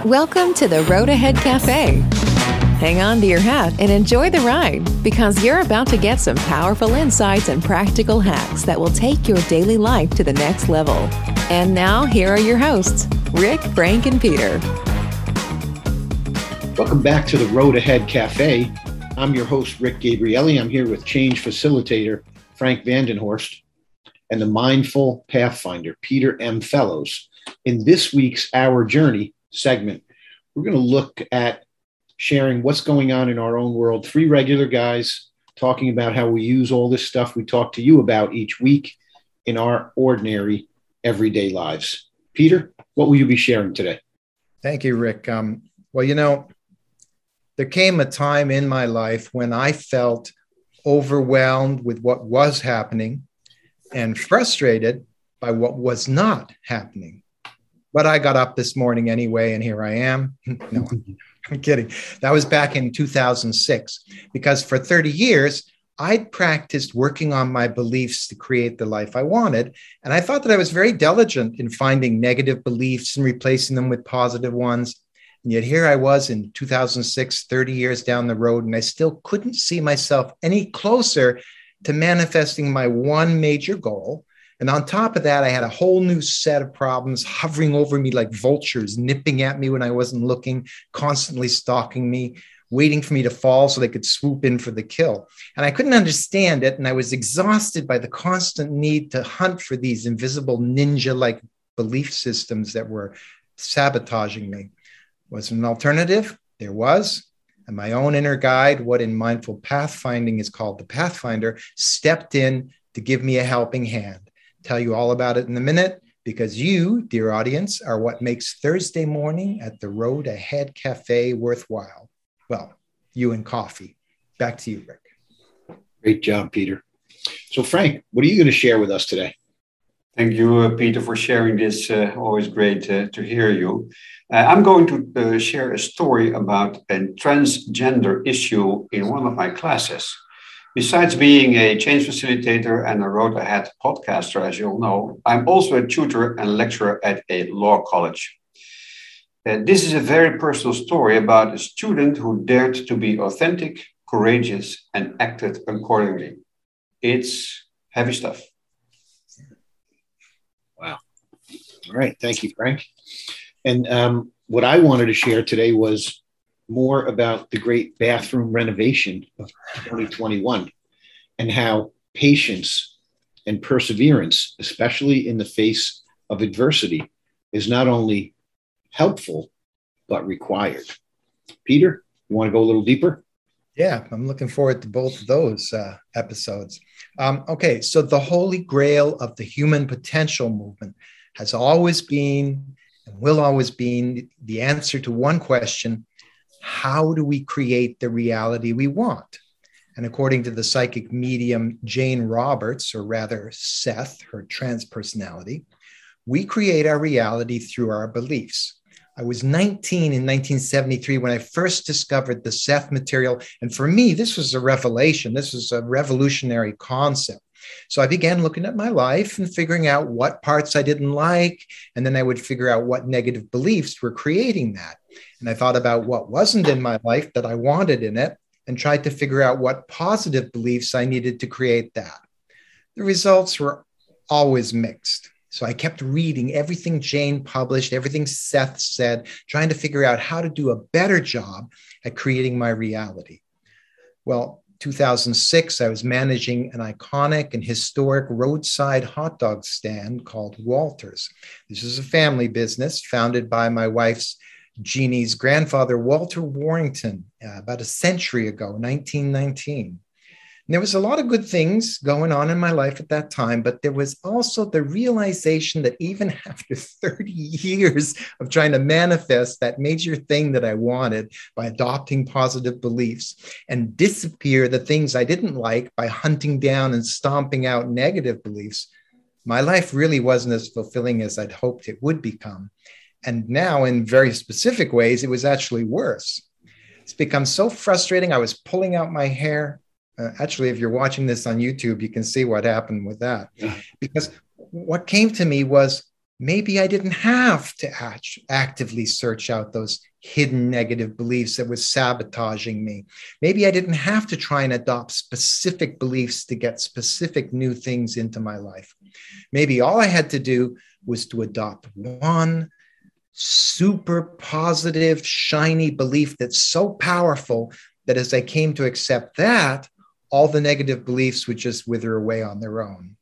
Welcome to the Road Ahead Cafe. Hang on to your hat and enjoy the ride because you're about to get some powerful insights and practical hacks that will take your daily life to the next level. And now, here are your hosts, Rick, Frank, and Peter. Welcome back to the Road Ahead Cafe. I'm your host, Rick Gabrielli. I'm here with Change Facilitator, Frank Vandenhorst, and the Mindful Pathfinder, Peter M. Fellows. In this week's Our Journey segment, we're going to look at sharing what's going on in our own world. Three regular guys talking about how we use all this stuff we talk to you about each week in our ordinary, everyday lives. Peter, what will you be sharing today? Thank you, Rick. There came a time in my life when I felt overwhelmed with what was happening and frustrated by what was not happening. But I got up this morning anyway, and here I am. No, I'm kidding. That was back in 2006, because for 30 years, I'd practiced working on my beliefs to create the life I wanted. And I thought that I was very diligent in finding negative beliefs and replacing them with positive ones. And yet here I was in 2006, 30 years down the road, and I still couldn't see myself any closer to manifesting my one major goal. And on top of that, I had a whole new set of problems hovering over me like vultures, nipping at me when I wasn't looking, constantly stalking me, waiting for me to fall so they could swoop in for the kill. And I couldn't understand it. And I was exhausted by the constant need to hunt for these invisible ninja-like belief systems that were sabotaging me. Was there an alternative? There was. And my own inner guide, what in mindful pathfinding is called the Pathfinder, stepped in to give me a helping hand. Tell you all about it in a minute, because you, dear audience, are what makes Thursday morning at the Road Ahead Cafe worthwhile. Well, you and coffee. Back to you, Rick. Great job, Peter. So, Frank, what are you going to share with us today? Thank you, Peter, for sharing this. Always great to hear you. I'm going to share a story about a transgender issue in one of my classes. Besides being a change facilitator and a Road Ahead podcaster, as you'll know, I'm also a tutor and lecturer at a law college. This is a very personal story about a student who dared to be authentic, courageous, and acted accordingly. It's heavy stuff. Wow. All right. Thank you, Frank. And what I wanted to share today was more about the great bathroom renovation of 2021 and how patience and perseverance, especially in the face of adversity, is not only helpful, but required. Peter, you want to go a little deeper? Yeah, I'm looking forward to both of those episodes. Okay, so the holy grail of the human potential movement has always been and will always be the answer to one question: how do we create the reality we want? And according to the psychic medium Jane Roberts, or rather Seth, her trans personality, we create our reality through our beliefs. I was 19 in 1973 when I first discovered the Seth material. And for me, this was a revelation. This was a revolutionary concept. So I began looking at my life and figuring out what parts I didn't like. And then I would figure out what negative beliefs were creating that. And I thought about what wasn't in my life that I wanted in it and tried to figure out what positive beliefs I needed to create that. The results were always mixed. So I kept reading everything Jane published, everything Seth said, trying to figure out how to do a better job at creating my reality. Well, 2006, I was managing an iconic and historic roadside hot dog stand called Walter's. This is a family business founded by my wife's Jeannie's grandfather, Walter Warrington, about a century ago, 1919. And there was a lot of good things going on in my life at that time, but there was also the realization that even after 30 years of trying to manifest that major thing that I wanted by adopting positive beliefs and disappear the things I didn't like by hunting down and stomping out negative beliefs, my life really wasn't as fulfilling as I'd hoped it would become. And now, in very specific ways, it was actually worse. It's become so frustrating. I was pulling out my hair. Actually, if you're watching this on YouTube, you can see what happened with that. Yeah. Because what came to me was maybe I didn't have to actively search out those hidden negative beliefs that was sabotaging me. Maybe I didn't have to try and adopt specific beliefs to get specific new things into my life. Maybe all I had to do was to adopt one super positive, shiny belief that's so powerful that as I came to accept that, all the negative beliefs would just wither away on their own.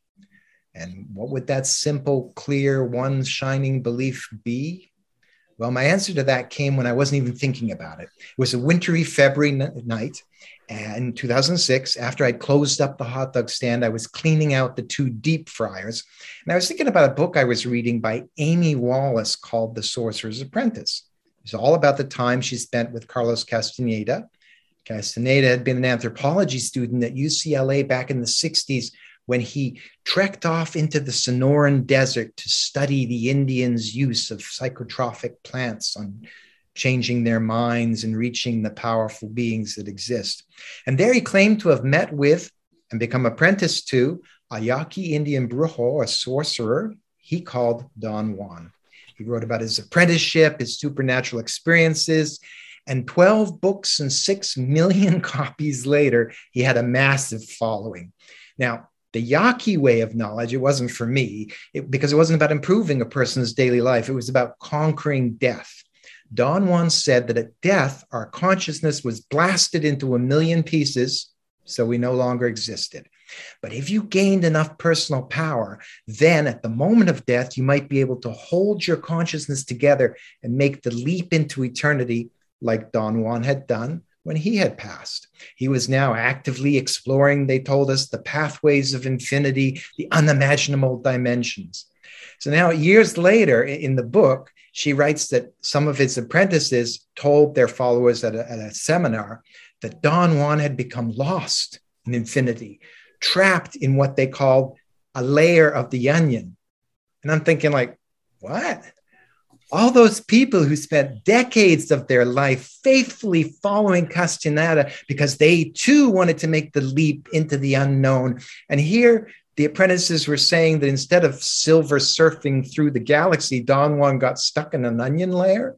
And what would that simple, clear, one shining belief be? Well, my answer to that came when I wasn't even thinking about it. It was a wintry February night in 2006. After I'd closed up the hot dog stand, I was cleaning out the 2 deep fryers. And I was thinking about a book I was reading by Amy Wallace called The Sorcerer's Apprentice. It was all about the time she spent with Carlos Castaneda. Castaneda had been an anthropology student at UCLA back in the 60s when he trekked off into the Sonoran Desert to study the Indians' use of psychotropic plants on changing their minds and reaching the powerful beings that exist. And there he claimed to have met with and become apprenticed to a Yaqui Indian brujo, a sorcerer he called Don Juan. He wrote about his apprenticeship, his supernatural experiences, and 12 books and 6 million copies later, he had a massive following. Now, the Yaqui way of knowledge, it wasn't for me, because it wasn't about improving a person's daily life. It was about conquering death. Don Juan said that at death, our consciousness was blasted into a million pieces, so we no longer existed. But if you gained enough personal power, then at the moment of death, you might be able to hold your consciousness together and make the leap into eternity like Don Juan had done when he had passed. He was now actively exploring, they told us, the pathways of infinity, the unimaginable dimensions. So now, years later in the book, she writes that some of his apprentices told their followers at a seminar that Don Juan had become lost in infinity, trapped in what they called a layer of the onion. And I'm thinking like, what? All those people who spent decades of their life faithfully following Castaneda because they too wanted to make the leap into the unknown. And here the apprentices were saying that instead of silver surfing through the galaxy, Don Juan got stuck in an onion layer.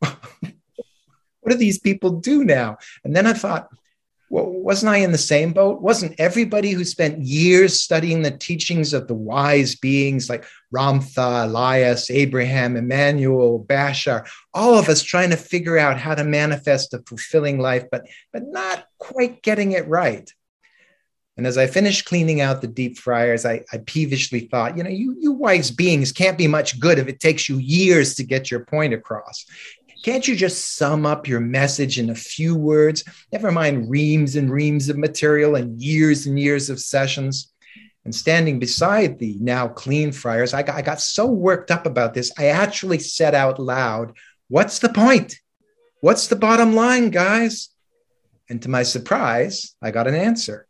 What do these people do now? And then I thought, well, wasn't I in the same boat? Wasn't everybody who spent years studying the teachings of the wise beings like Ramtha, Elias, Abraham, Emmanuel, Bashar, all of us trying to figure out how to manifest a fulfilling life, but not quite getting it right? And as I finished cleaning out the deep fryers, I peevishly thought, you wise beings can't be much good if it takes you years to get your point across. Can't you just sum up your message in a few words? Never mind reams and reams of material and years of sessions. And standing beside the now clean fryers, I got so worked up about this, I actually said out loud, "What's the point? What's the bottom line, guys?" And to my surprise, I got an answer.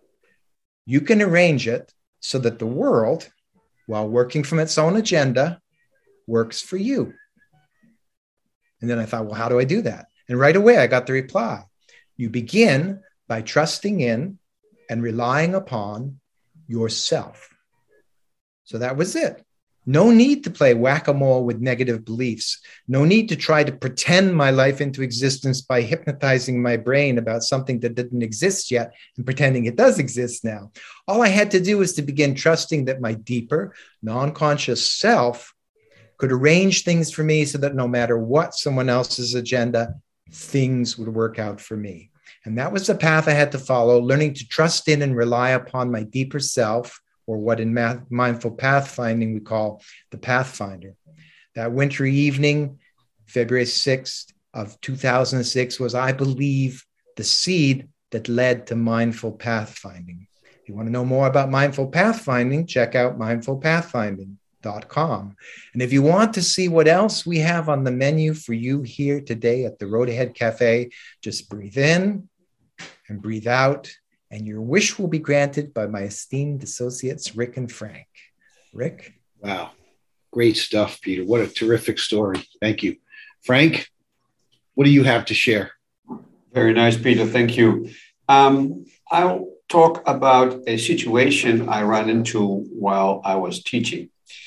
You can arrange it so that the world, while working from its own agenda, works for you. And then I thought, well, how do I do that? And right away, I got the reply. You begin by trusting in and relying upon yourself. So that was it. No need to play whack-a-mole with negative beliefs. No need to try to pretend my life into existence by hypnotizing my brain about something that didn't exist yet and pretending it does exist now. All I had to do was to begin trusting that my deeper, non-conscious self could arrange things for me so that no matter what someone else's agenda, things would work out for me. And that was the path I had to follow, learning to trust in and rely upon my deeper self, or what in mindful pathfinding we call the Pathfinder. That wintry evening, February 6th of 2006, was, I believe, the seed that led to mindful pathfinding. If you want to know more about mindful pathfinding, check out mindfulpathfinding.com. And if you want to see what else we have on the menu for you here today at the Road Ahead Cafe, just breathe in and breathe out, and your wish will be granted by my esteemed associates, Rick and Frank. Rick? Wow. Great stuff, Peter. What a terrific story. Thank you. Frank, what do you have to share? Very nice, Peter. Thank you. I'll talk about a situation I ran into while I was teaching.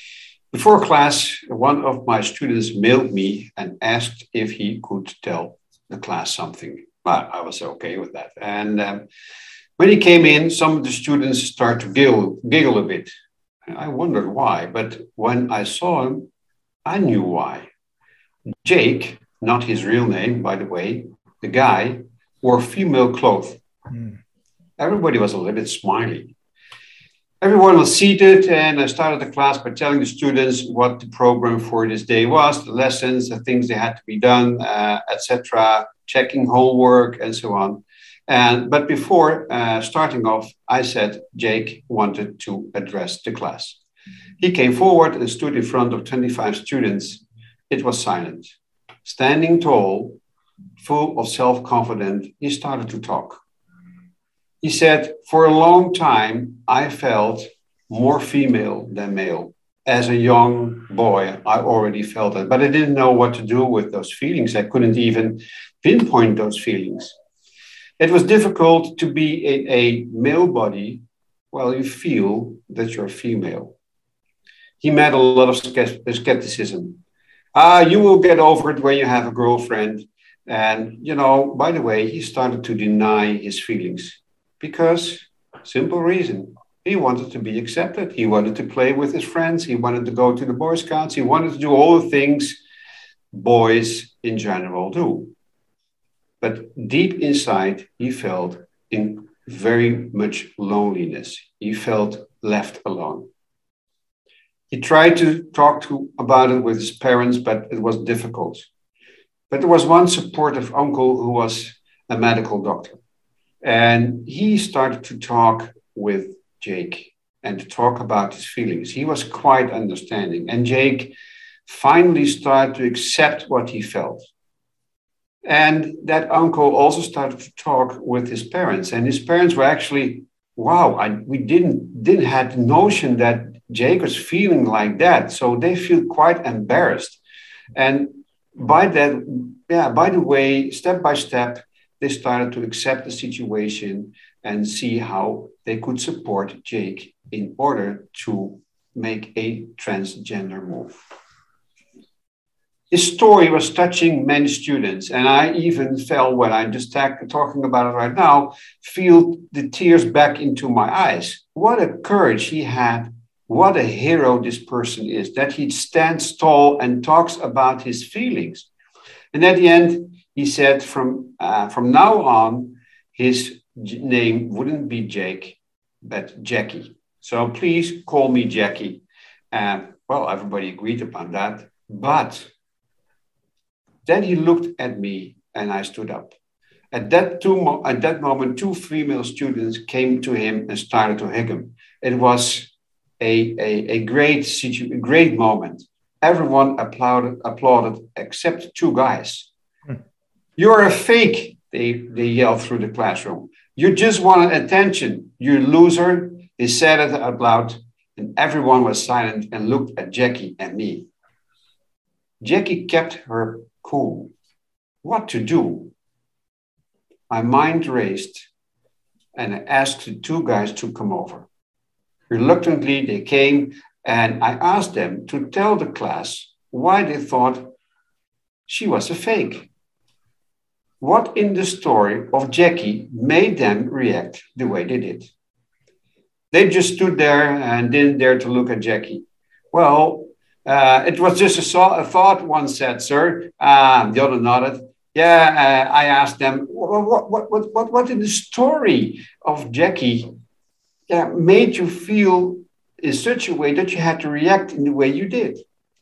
Before class, one of my students mailed me and asked if he could tell the class something. Well, I was okay with that. And when he came in, some of the students started to giggle a bit. I wondered why, but when I saw him, I knew why. Jake, not his real name, by the way, the guy, wore female clothes. Everybody was a little bit smiley. Everyone was seated, and I started the class by telling the students what the program for this day was, the lessons, the things that had to be done, etc., checking homework, and so on. But before starting off, I said Jake wanted to address the class. He came forward and stood in front of 25 students. It was silent. Standing tall, full of self-confidence, he started to talk. He said, for a long time, I felt more female than male. As a young boy, I already felt it, but I didn't know what to do with those feelings. I couldn't even pinpoint those feelings. It was difficult to be in a male body while you feel that you're female. He met a lot of skepticism. You will get over it when you have a girlfriend. And, by the way, he started to deny his feelings. Because, simple reason, he wanted to be accepted. He wanted to play with his friends. He wanted to go to the Boy Scouts. He wanted to do all the things boys in general do. But deep inside, he felt in very much loneliness. He felt left alone. He tried to talk about it with his parents, but it was difficult. But there was one supportive uncle who was a medical doctor. And he started to talk with Jake and to talk about his feelings. He was quite understanding. And Jake finally started to accept what he felt. And that uncle also started to talk with his parents. And his parents were actually, wow, we didn't have the notion that Jake was feeling like that. So they feel quite embarrassed. And by the way, step by step, they started to accept the situation and see how they could support Jake in order to make a transgender move. His story was touching many students, and I even felt, when I just talking about it right now, feel the tears back into my eyes. What a courage he had. What a hero this person is, that he stands tall and talks about his feelings. And at the end, he said from now on, his name wouldn't be Jake, but Jackie. So please call me Jackie. Well, everybody agreed upon that. But then he looked at me and I stood up. At that moment, two female students came to him and started to hug him. It was a great moment. Everyone applauded except two guys. You're a fake, they yelled through the classroom. You just wanted attention, you loser. They said it out loud, and everyone was silent and looked at Jackie and me. Jackie kept her cool. What to do? My mind raced, and I asked the two guys to come over. Reluctantly, they came, and I asked them to tell the class why they thought she was a fake. What in the story of Jackie made them react the way they did? They just stood there and didn't dare to look at Jackie. Well, it was just a thought, one said, sir. The other nodded. Yeah, I asked them, what in the story of Jackie made you feel in such a way that you had to react in the way you did?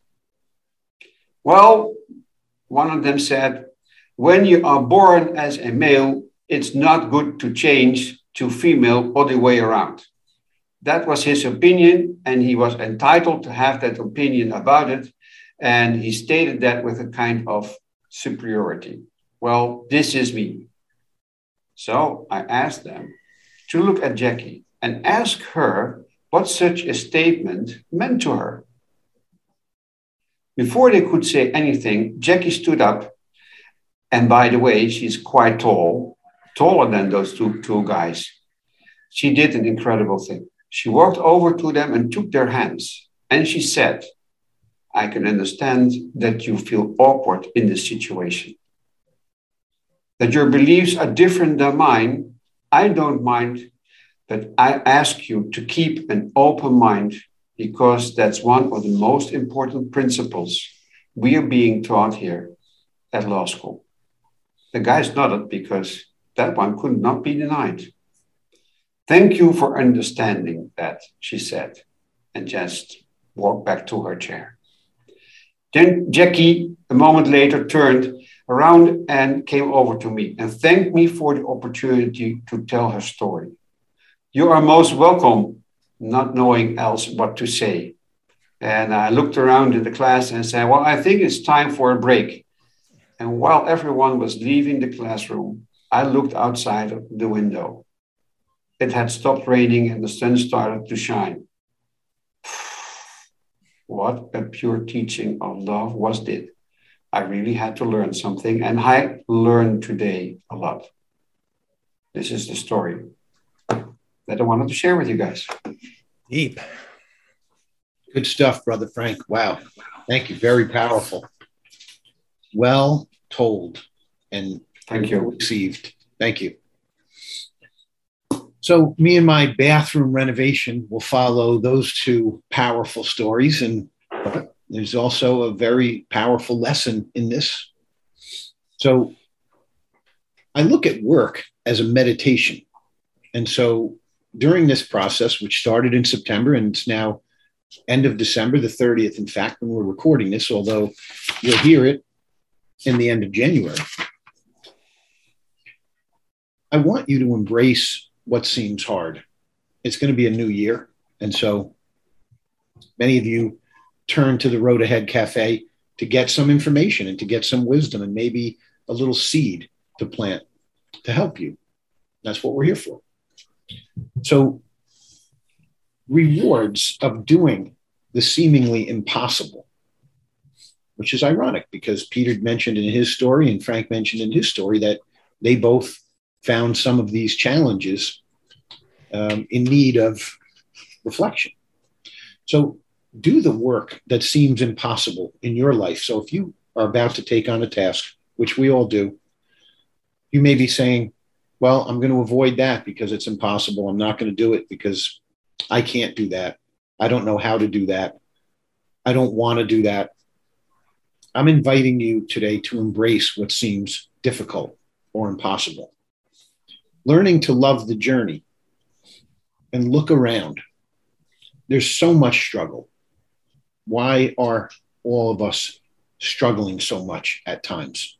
Well, one of them said, when you are born as a male, it's not good to change to female or the way around. That was his opinion, and he was entitled to have that opinion about it. And he stated that with a kind of superiority. Well, this is me. So I asked them to look at Jackie and ask her what such a statement meant to her. Before they could say anything, Jackie stood up. And by the way, she's quite tall, taller than those two guys. She did an incredible thing. She walked over to them and took their hands. And she said, I can understand that you feel awkward in this situation. That your beliefs are different than mine, I don't mind, but I ask you to keep an open mind because that's one of the most important principles we are being taught here at law school. The guys nodded because that one could not be denied. Thank you for understanding that, she said, and just walked back to her chair. Then Jackie, a moment later, turned around and came over to me and thanked me for the opportunity to tell her story. You are most welcome, not knowing else what to say. And I looked around in the class and said, well, I think it's time for a break. And while everyone was leaving the classroom, I looked outside of the window. It had stopped raining and the sun started to shine. What a pure teaching of love was this. I really had to learn something, and I learned today a lot. This is the story that I wanted to share with you guys. Deep. Good stuff, Brother Frank. Wow. Thank you. Very powerful. Well told and thank you. Received. Thank you. So me and my bathroom renovation will follow those two powerful stories. And there's also a very powerful lesson in this. So I look at work as a meditation. And so during this process, which started in September and it's now end of December, the 30th, in fact, when we're recording this, although you'll hear it in the end of January, I want you to embrace what seems hard. It's going to be a new year. And so many of you turn to the Road Ahead Cafe to get some information and to get some wisdom and maybe a little seed to plant to help you. That's what we're here for. So rewards of doing the seemingly impossible, which is ironic because Peter mentioned in his story and Frank mentioned in his story that they both found some of these challenges in need of reflection. So do the work that seems impossible in your life. So if you are about to take on a task, which we all do, you may be saying, well, I'm going to avoid that because it's impossible. I'm not going to do it because I can't do that. I don't know how to do that. I don't want to do that. I'm inviting you today to embrace what seems difficult or impossible. Learning to love the journey and look around. There's so much struggle. Why are all of us struggling so much at times?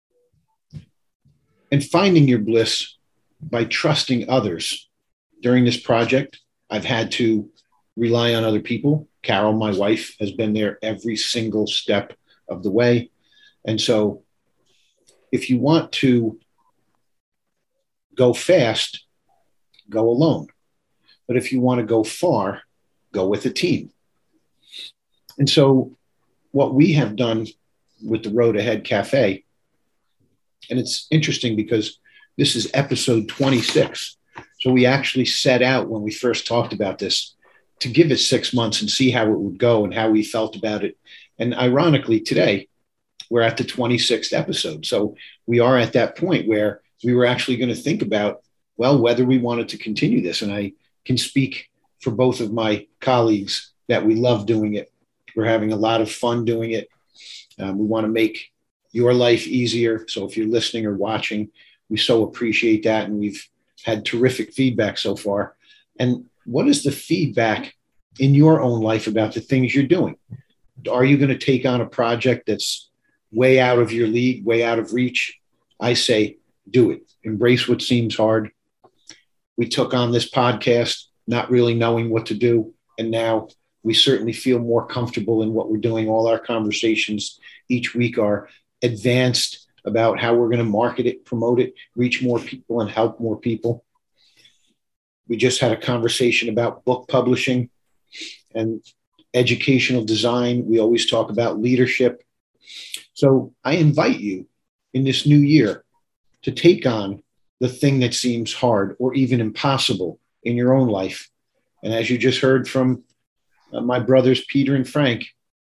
And finding your bliss by trusting others. During this project, I've had to rely on other people. Carol, my wife, has been there every single step of the way. And so if you want to go fast, go alone. But if you want to go far, go with a team. And so what we have done with the Road Ahead Cafe, and it's interesting because this is episode 26. So we actually set out when we first talked about this to give it 6 months and see how it would go and how we felt about it. And ironically, today, we're at the 26th episode. So we are at that point where we were actually going to think about, well, whether we wanted to continue this. And I can speak for both of my colleagues that we love doing it. We're having a lot of fun doing it. We want to make your life easier. So if you're listening or watching, we so appreciate that. And we've had terrific feedback so far. And what is the feedback in your own life about the things you're doing? Are you going to take on a project that's way out of your league, way out of reach? I say, do it. Embrace what seems hard. We took on this podcast, not really knowing what to do. And now we certainly feel more comfortable in what we're doing. All our conversations each week are advanced about how we're going to market it, promote it, reach more people and help more people. We just had a conversation about book publishing and educational design. We always talk about leadership. So I invite you in this new year to take on the thing that seems hard or even impossible in your own life. And as you just heard from my brothers, Peter and Frank,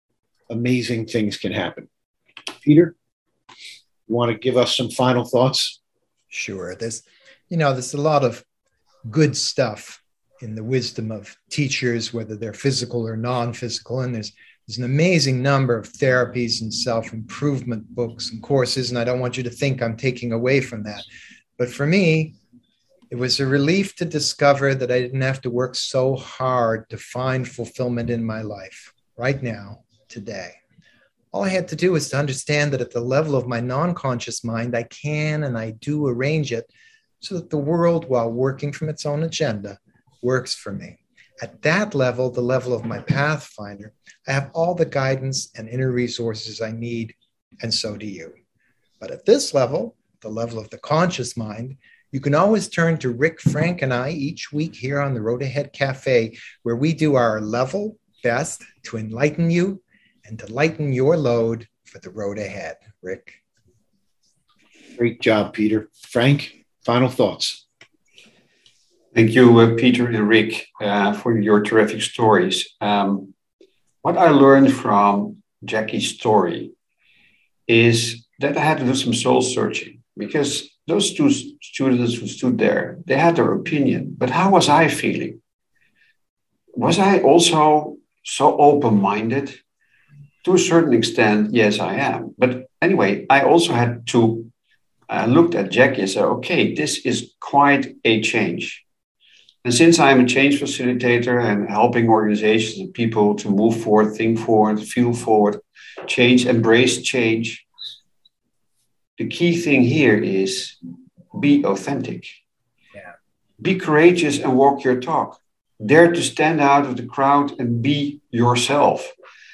amazing things can happen. Peter, you want to give us some final thoughts? Sure. There's a lot of good stuff in the wisdom of teachers, whether they're physical or non-physical. And there's an amazing number of therapies and self-improvement books and courses. And I don't want you to think I'm taking away from that. But for me, it was a relief to discover that I didn't have to work so hard to find fulfillment in my life right now, today. All I had to do was to understand that at the level of my non-conscious mind, I can and I do arrange it so that the world, while working from its own agenda, works for me. At that level, the level of my Pathfinder, I have all the guidance and inner resources I need, and so do you. But at this level, the level of the conscious mind, you can always turn to Rick, Frank, and I each week here on the Road Ahead Cafe, where we do our level best to enlighten you and to lighten your load for the road ahead. Rick? Great job, Peter. Frank, final thoughts. Thank you, Peter and Rick, for your terrific stories. What I learned from Jackie's story is that I had to do some soul searching, because those two students who stood there, they had their opinion, but how was I feeling? Was I also so open-minded? To a certain extent, yes, I am. But anyway, I also had to look at Jackie and say, okay, this is quite a change. And since I'm a change facilitator and helping organizations and people to move forward, think forward, feel forward, change, embrace change, the key thing here is be authentic. Yeah. Be courageous and walk your talk. Dare to stand out of the crowd and be yourself.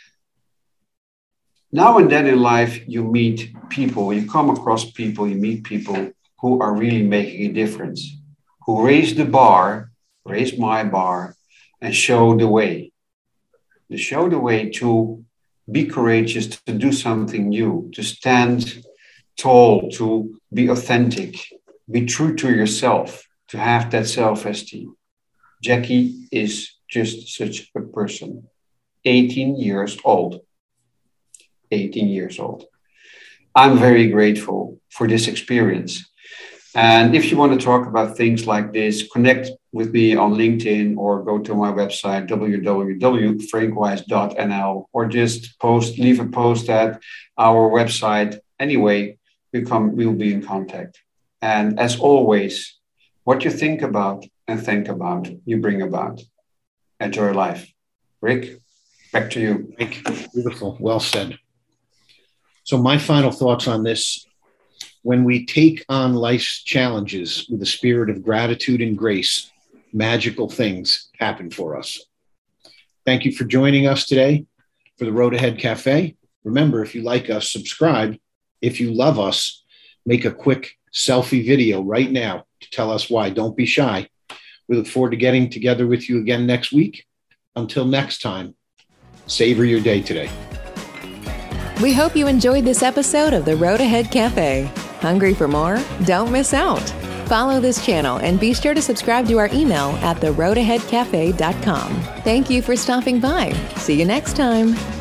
Now and then in life, you meet people, you come across people, you meet people who are really making a difference, who raise the bar, raise my bar, and show the way. They show the way to be courageous, to do something new, to stand tall, to be authentic, be true to yourself, to have that self-esteem. Jackie is just such a person. 18 years old. 18 years old. I'm very grateful for this experience. And if you want to talk about things like this, connect with me on LinkedIn or go to my website, www.frankwise.nl, or just leave a post at our website. Anyway, we'll be in contact. And as always, what you think about and think about, you bring about. Enjoy life. Rick, back to you. Rick, beautiful. Well said. So my final thoughts on this: when we take on life's challenges with a spirit of gratitude and grace, magical things happen for us. Thank you for joining us today for the Road Ahead Cafe. Remember, if you like us, subscribe. If you love us, make a quick selfie video right now to tell us why. Don't be shy. We look forward to getting together with you again next week. Until next time, savor your day today. We hope you enjoyed this episode of the Road Ahead Cafe. Hungry for more? Don't miss out. Follow this channel and be sure to subscribe to our email at theroadaheadcafe.com. Thank you for stopping by. See you next time.